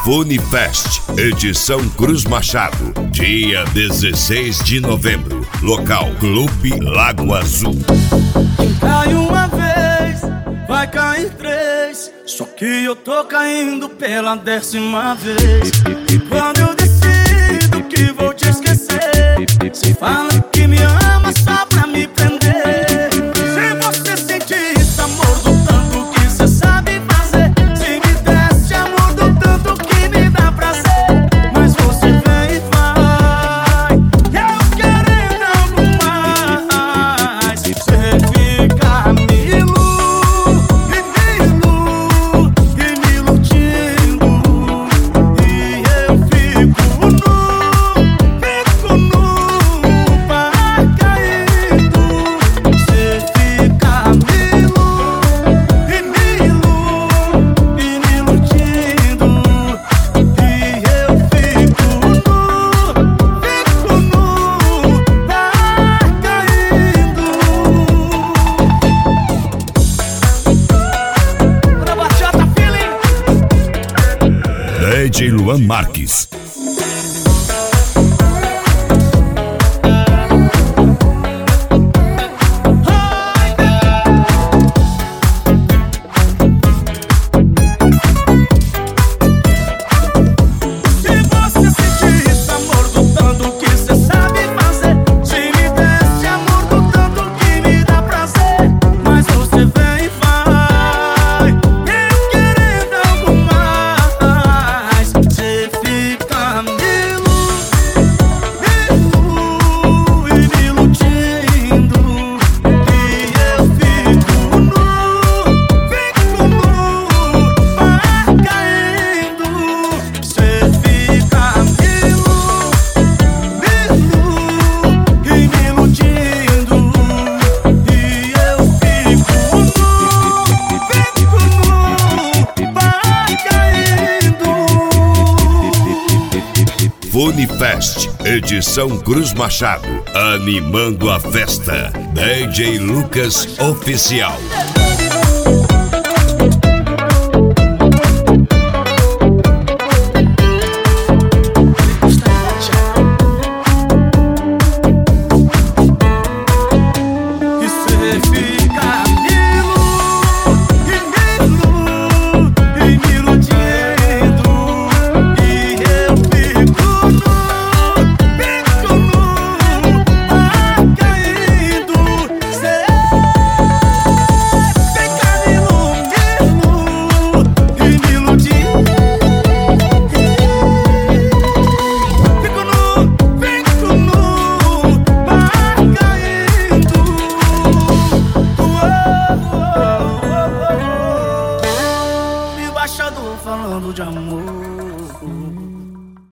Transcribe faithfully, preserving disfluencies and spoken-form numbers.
Funifest, edição Cruz Machado, dia dezesseis de novembro. Local Clube Lago Azul. Quem cai uma vez, vai cair três. Só que eu tô caindo pela décima vez. Quando eu decido que vou te esquecer, você fala que me ama só pra me prender. Se você sentir esse amor do tanto que você sabe fazer, se me desse amor do tanto que me dá prazer, mas você vem e vai, eu querendo algo mais. Você fica me iludindo e me iludindo, e eu fico nu, fico nu, vai caindo. Você fica me iludindo e me iludindo, e me iludindo, e eu fico nu, fico nu, vai caindo. Pra bachata feeling. D J Luan Marques. Se você sentir esse amor do tanto que você sabe fazer, se me desse amor do tanto que me dá prazer, mas você vem e vai, eu querendo algo mais. Você fica me iludindo e me iludindo, e eu fico nu, fico nu, vai caindo. Você fica me iludindo e me iludindo, e eu fico nu, fico nu, vai caindo. Funifest, edição Cruz Machado, animando a festa. D J Lucas Oficial.